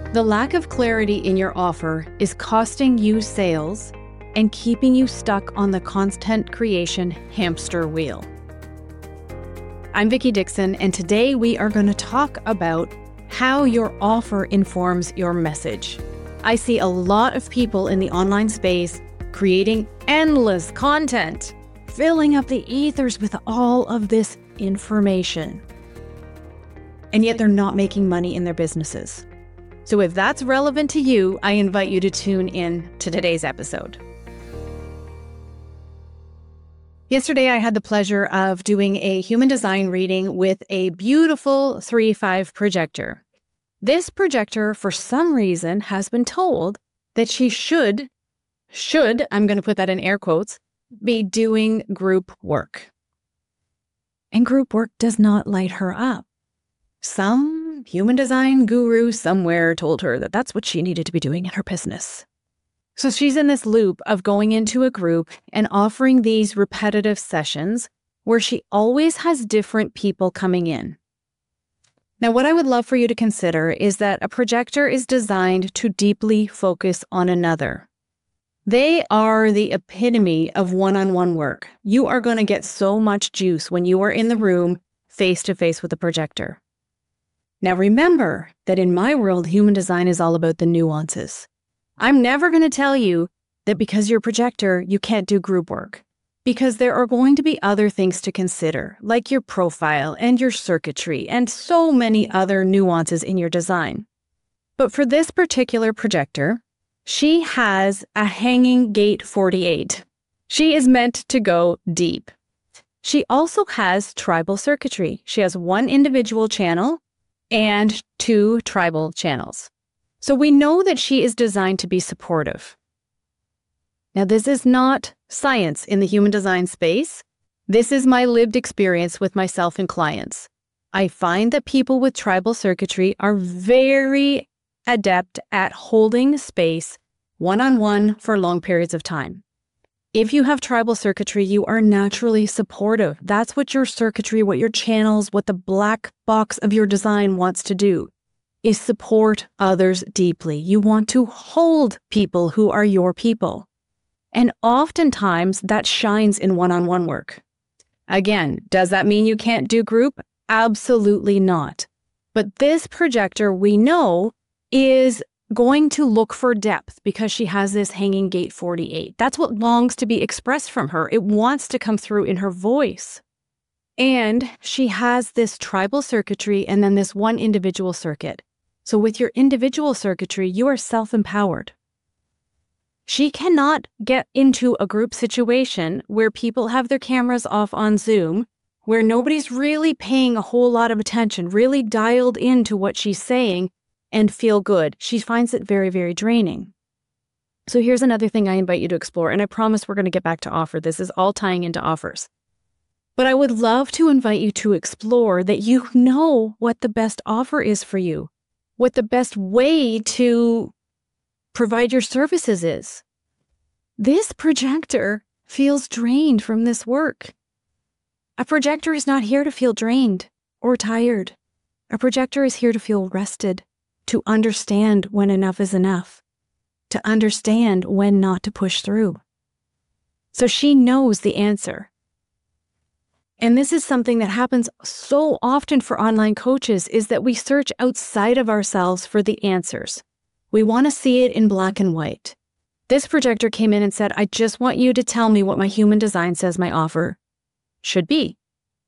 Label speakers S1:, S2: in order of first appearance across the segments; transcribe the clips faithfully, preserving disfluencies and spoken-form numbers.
S1: The lack of clarity in your offer is costing you sales and keeping you stuck on the content creation hamster wheel. I'm Vicki Dixon, and today we are going to talk about how your offer informs your message. I see a lot of people in the online space creating endless content, filling up the ethers with all of this information. And yet they're not making money in their businesses. So if that's relevant to you, I invite you to tune in to today's episode. Yesterday, I had the pleasure of doing a human design reading with a beautiful three five projector. This projector, for some reason, has been told that she should, should, I'm going to put that in air quotes, be doing group work. And group work does not light her up. Some human design guru somewhere told her that that's what she needed to be doing in her business. So she's in this loop of going into a group and offering these repetitive sessions where she always has different people coming in. Now, what I would love for you to consider is that a projector is designed to deeply focus on another. They are the epitome of one-on-one work. You are going to get so much juice when you are in the room face-to-face with a projector. Now, remember that in my world, human design is all about the nuances. I'm never going to tell you that because you're a projector, you can't do group work, because there are going to be other things to consider, like your profile and your circuitry and so many other nuances in your design. But for this particular projector, she has a hanging gate forty-eight. She is meant to go deep. She also has tribal circuitry. She has one individual channel and two tribal channels. So we know that she is designed to be supportive. Now, this is not science in the human design space. This is my lived experience with myself and clients. I find that people with tribal circuitry are very adept at holding space one-on-one for long periods of time. If you have tribal circuitry, you are naturally supportive. That's what your circuitry, what your channels, what the black box of your design wants to do, is support others deeply. You want to hold people who are your people. And oftentimes that shines in one-on-one work. Again, does that mean you can't do group? Absolutely not. But this projector, we know, is going to look for depth because she has this hanging gate forty-eight. That's what longs to be expressed from her. It wants to come through in her voice. And she has this tribal circuitry and then this one individual circuit. So with your individual circuitry, you are self-empowered. She cannot get into a group situation where people have their cameras off on Zoom, where nobody's really paying a whole lot of attention, really dialed into what she's saying, and feel good. She finds it very, very draining. So here's another thing I invite you to explore, and I promise we're going to get back to offer. This is all tying into offers. But I would love to invite you to explore that you know what the best offer is for you, what the best way to provide your services is. This projector feels drained from this work. A projector is not here to feel drained or tired. A projector is here to feel rested, to understand when enough is enough, to understand when not to push through. So she knows the answer. And this is something that happens so often for online coaches, is that we search outside of ourselves for the answers. We want to see it in black and white. This projector came in and said, I just want you to tell me what my human design says my offer should be.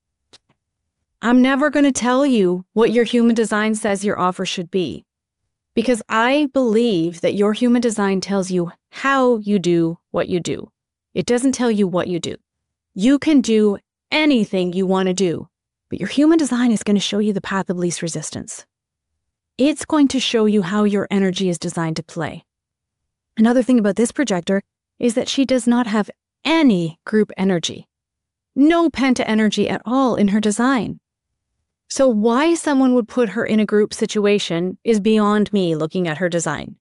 S1: I'm never going to tell you what your human design says your offer should be, because I believe that your human design tells you how you do what you do. It doesn't tell you what you do. You can do anything you want to do, but your human design is going to show you the path of least resistance. It's going to show you how your energy is designed to play. Another thing about this projector is that she does not have any group energy, no penta energy at all in her design. So why someone would put her in a group situation is beyond me looking at her design.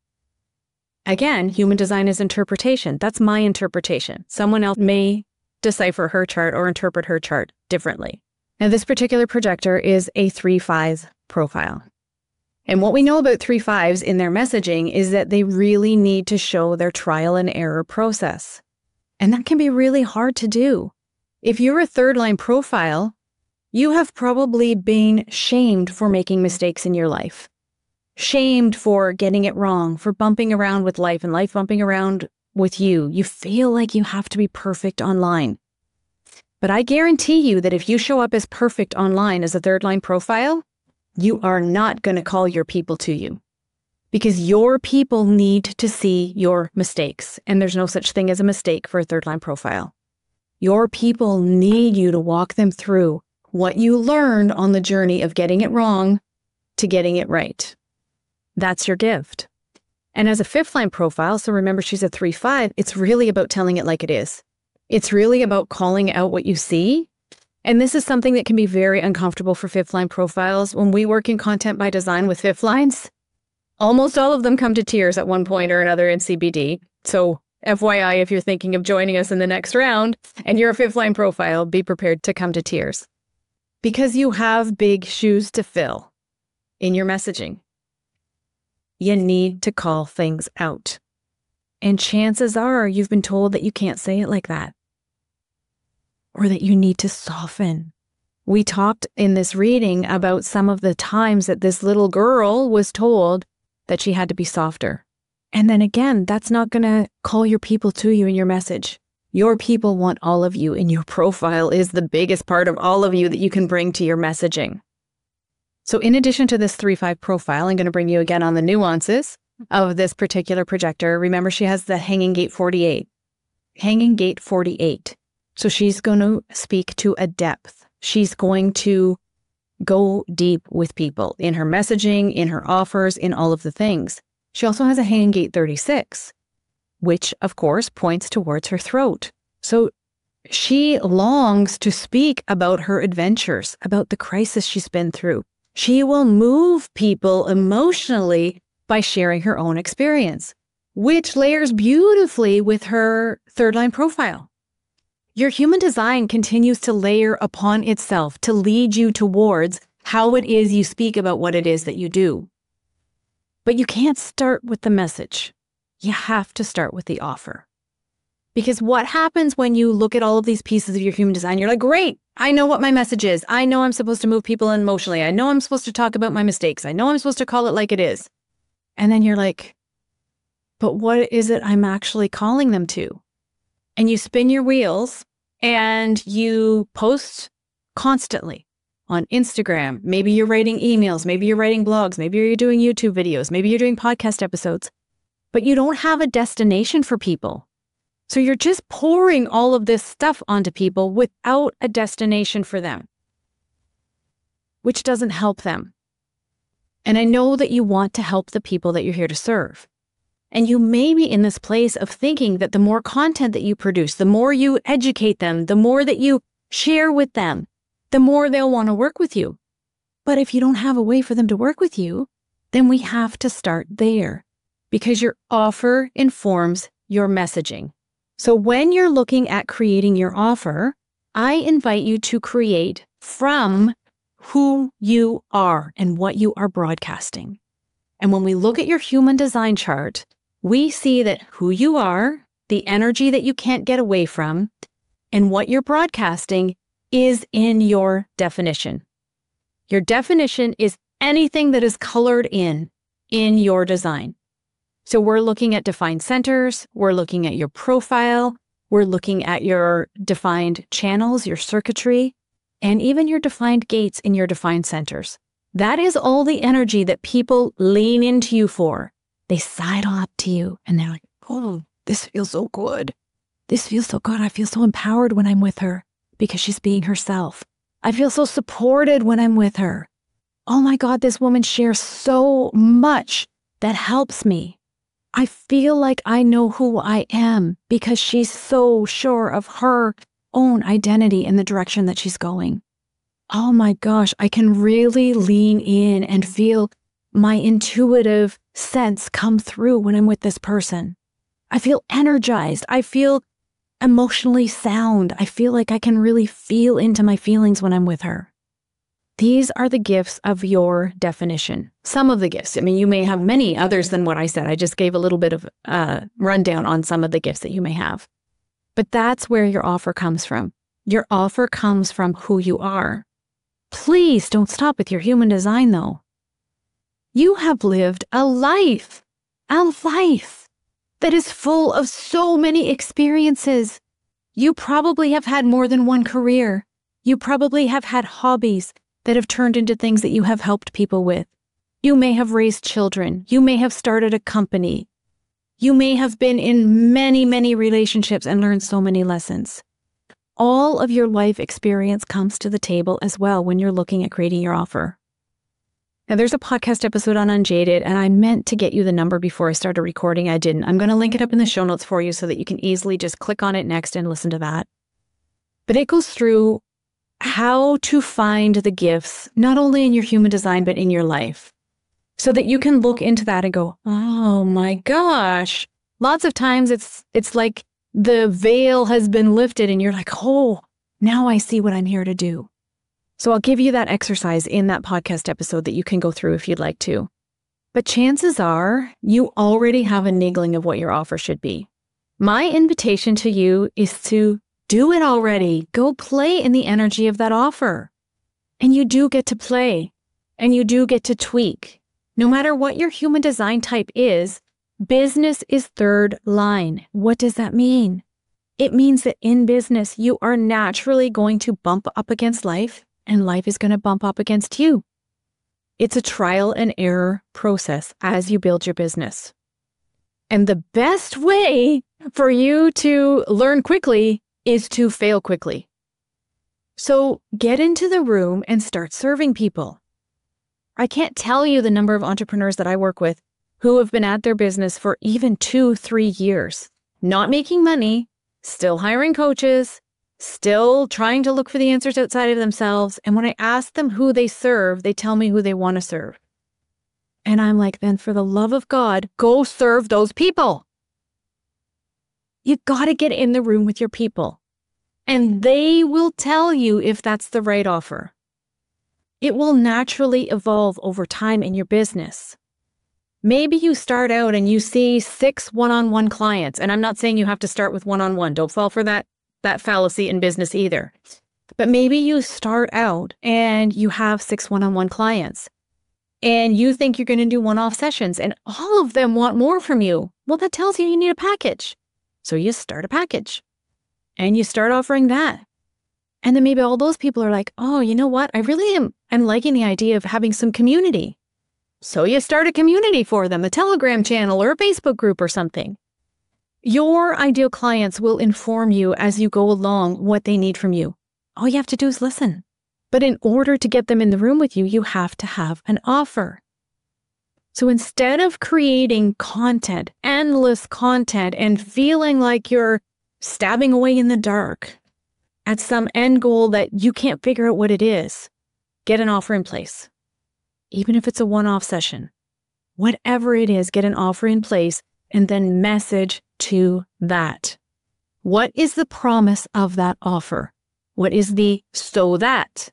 S1: Again, human design is interpretation. That's my interpretation. Someone else may decipher her chart or interpret her chart differently. Now, this particular projector is a three five profile. And what we know about three fives in their messaging is that they really need to show their trial and error process. And that can be really hard to do. If you're a third line profile, you have probably been shamed for making mistakes in your life. Shamed for getting it wrong, for bumping around with life and life bumping around with you. You feel like you have to be perfect online. But I guarantee you that if you show up as perfect online as a third line profile, you are not going to call your people to you, because your people need to see your mistakes. And there's no such thing as a mistake for a third line profile. Your people need you to walk them through what you learned on the journey of getting it wrong to getting it right. That's your gift. And as a fifth line profile, so remember she's a three five, it's really about telling it like it is. It's really about calling out what you see. And this is something that can be very uncomfortable for fifth line profiles. When we work in content by design with fifth lines, almost all of them come to tears at one point or another in C B D. So F Y I, if you're thinking of joining us in the next round and you're a fifth line profile, be prepared to come to tears. Because you have big shoes to fill in your messaging. You need to call things out. And chances are you've been told that you can't say it like that, or that you need to soften. We talked in this reading about some of the times that this little girl was told that she had to be softer. And then again, that's not going to call your people to you in your message. Your people want all of you, and your profile is the biggest part of all of you that you can bring to your messaging. So in addition to this three five profile, I'm going to bring you again on the nuances of this particular projector. Remember, she has the hanging gate forty-eight. Hanging gate forty-eight. So she's going to speak to a depth. She's going to go deep with people in her messaging, in her offers, in all of the things. She also has a hanging gate thirty-six, which of course points towards her throat. So she longs to speak about her adventures, about the crisis she's been through. She will move people emotionally by sharing her own experience, which layers beautifully with her third line profile. Your human design continues to layer upon itself to lead you towards how it is you speak about what it is that you do. But you can't start with the message. You have to start with the offer. Because what happens when you look at all of these pieces of your human design, you're like, great, I know what my message is. I know I'm supposed to move people emotionally. I know I'm supposed to talk about my mistakes. I know I'm supposed to call it like it is. And then you're like, but what is it I'm actually calling them to? And you spin your wheels and you post constantly on Instagram. Maybe you're writing emails. Maybe you're writing blogs. Maybe you're doing YouTube videos. Maybe you're doing podcast episodes. But you don't have a destination for people. So you're just pouring all of this stuff onto people without a destination for them, which doesn't help them. And I know that you want to help the people that you're here to serve. And you may be in this place of thinking that the more content that you produce, the more you educate them, the more that you share with them, the more they'll want to work with you. But if you don't have a way for them to work with you, then we have to start there, because your offer informs your messaging. So when you're looking at creating your offer, I invite you to create from who you are and what you are broadcasting. And when we look at your human design chart, we see that who you are, the energy that you can't get away from, and what you're broadcasting is in your definition. Your definition is anything that is colored in, in your design. So we're looking at defined centers, we're looking at your profile, we're looking at your defined channels, your circuitry, and even your defined gates in your defined centers. That is all the energy that people lean into you for. They sidle up to you and they're like, oh, this feels so good. This feels so good. I feel so empowered when I'm with her because she's being herself. I feel so supported when I'm with her. Oh my God, this woman shares so much that helps me. I feel like I know who I am because she's so sure of her own identity and the direction that she's going. Oh my gosh, I can really lean in and feel my intuitive sense come through when I'm with this person. I feel energized. I feel emotionally sound. I feel like I can really feel into my feelings when I'm with her. These are the gifts of your definition. Some of the gifts. I mean, you may have many others than what I said. I just gave a little bit of a rundown on some of the gifts that you may have. But that's where your offer comes from. Your offer comes from who you are. Please don't stop with your human design, though. You have lived a life, a life that is full of so many experiences. You probably have had more than one career. You probably have had hobbies that have turned into things that you have helped people with. You may have raised children. You may have started a company. You may have been in many, many relationships and learned so many lessons. All of your life experience comes to the table as well when you're looking at creating your offer. Now, there's a podcast episode on Unjaded, and I meant to get you the number before I started recording. I didn't. I'm going to link it up in the show notes for you so that you can easily just click on it next and listen to that. But it goes through how to find the gifts, not only in your human design, but in your life, so that you can look into that and go, oh my gosh. Lots of times it's it's like the veil has been lifted and you're like, oh, now I see what I'm here to do. So I'll give you that exercise in that podcast episode that you can go through if you'd like to. But chances are you already have a niggling of what your offer should be. My invitation to you is to do it already. Go play in the energy of that offer. And you do get to play, and you do get to tweak. No matter what your human design type is, business is third line. What does that mean? It means that in business, you are naturally going to bump up against life, and life is going to bump up against you. It's a trial and error process as you build your business. And the best way for you to learn quickly is to fail quickly. So get into the room and start serving people. I can't tell you the number of entrepreneurs that I work with who have been at their business for even two, three years, not making money, still hiring coaches, still trying to look for the answers outside of themselves. And when I ask them who they serve, they tell me who they want to serve. And I'm like, then for the love of God, go serve those people. You got to get in the room with your people, and they will tell you if that's the right offer. It will naturally evolve over time in your business. Maybe you start out and you see six one-on-one clients, and I'm not saying you have to start with one-on-one. Don't fall for that, that fallacy in business either. But maybe you start out and you have six one-on-one clients, and you think you're going to do one-off sessions, and all of them want more from you. Well, that tells you you need a package. So you start a package and you start offering that. And then maybe all those people are like, oh, you know what? I really am I'm liking the idea of having some community. So you start a community for them, a Telegram channel or a Facebook group or something. Your ideal clients will inform you as you go along what they need from you. All you have to do is listen. But in order to get them in the room with you, you have to have an offer. So instead of creating content, endless content, and feeling like you're stabbing away in the dark at some end goal that you can't figure out what it is, get an offer in place. Even if it's a one-off session, whatever it is, get an offer in place and then message to that. What is the promise of that offer? What is the so that?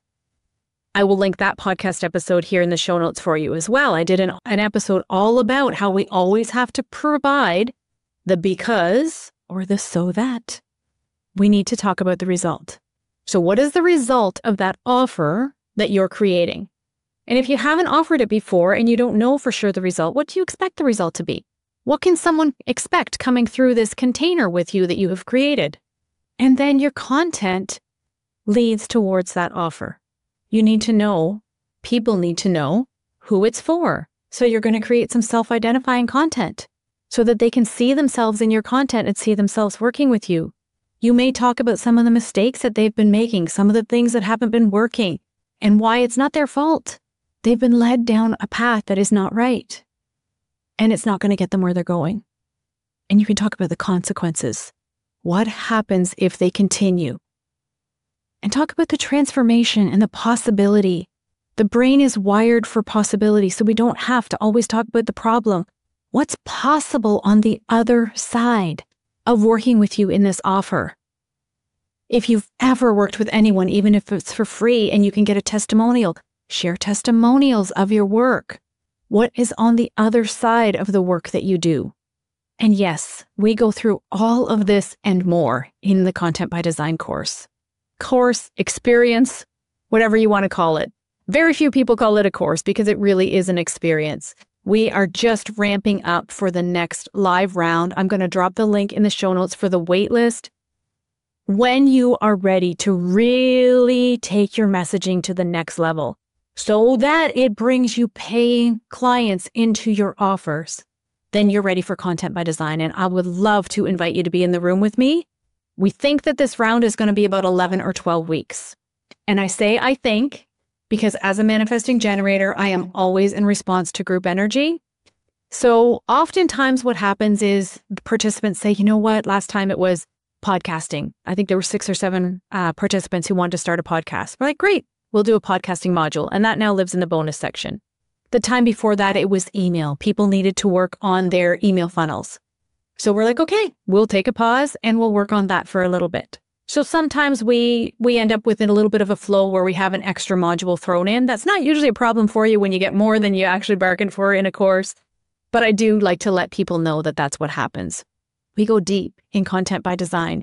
S1: I will link that podcast episode here in the show notes for you as well. I did an, an episode all about how we always have to provide the because or the so that. We need to talk about the result. So what is the result of that offer that you're creating? And if you haven't offered it before and you don't know for sure the result, what do you expect the result to be? What can someone expect coming through this container with you that you have created? And then your content leads towards that offer. You need to know, people need to know who it's for. So you're going to create some self-identifying content so that they can see themselves in your content and see themselves working with you. You may talk about some of the mistakes that they've been making, some of the things that haven't been working, and why it's not their fault. They've been led down a path that is not right, and it's not going to get them where they're going. And you can talk about the consequences. What happens if they continue? And talk about the transformation and the possibility. The brain is wired for possibility, so we don't have to always talk about the problem. What's possible on the other side of working with you in this offer? If you've ever worked with anyone, even if it's for free and you can get a testimonial, Share testimonials of your work. What is on the other side of the work that you do? And yes, we go through all of this and more in the Content by Design course. Course, experience, whatever you want to call it. Very few people call it a course because it really is an experience. We are just ramping up for the next live round. I'm going to drop the link in the show notes for the wait list. When you are ready to really take your messaging to the next level so that it brings you paying clients into your offers, then you're ready for Content by Design. And I would love to invite you to be in the room with me. We think that this round is going to be about eleven or twelve weeks. And I say I think because as a manifesting generator, I am always in response to group energy. So oftentimes what happens is participants say, you know what, last time it was podcasting. I think there were six or seven uh, participants who wanted to start a podcast. We're like, great, we'll do a podcasting module. And that now lives in the bonus section. The time before that, it was email. People needed to work on their email funnels. So we're like, okay, we'll take a pause and we'll work on that for a little bit. So sometimes we we end up with a little bit of a flow where we have an extra module thrown in. That's not usually a problem for you when you get more than you actually bargained for in a course. But I do like to let people know that that's what happens. We go deep in Content by Design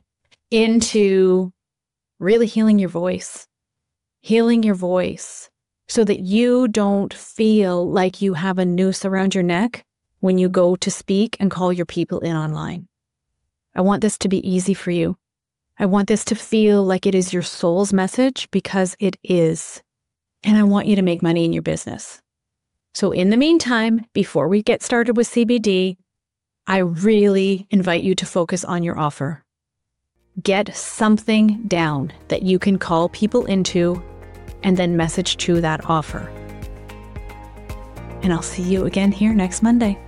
S1: into really healing your voice, healing your voice so that you don't feel like you have a noose around your neck when you go to speak and call your people in online. I want this to be easy for you. I want this to feel like it is your soul's message because it is. And I want you to make money in your business. So in the meantime, before we get started with C B D, I really invite you to focus on your offer. Get something down that you can call people into and then message to that offer. And I'll see you again here next Monday.